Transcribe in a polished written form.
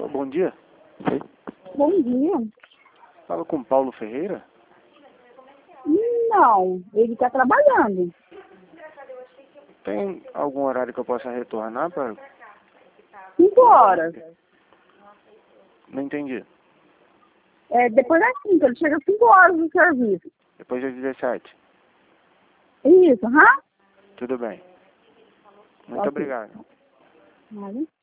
Bom dia. Bom dia. Fala com Paulo Ferreira? Não, ele está trabalhando. Tem algum horário que eu possa retornar para... 5 horas. Não entendi. Depois das 5, ele chega às 5 horas do serviço. Depois das 17. Isso, hã? Tudo bem. Muito Ok. obrigado. Vale.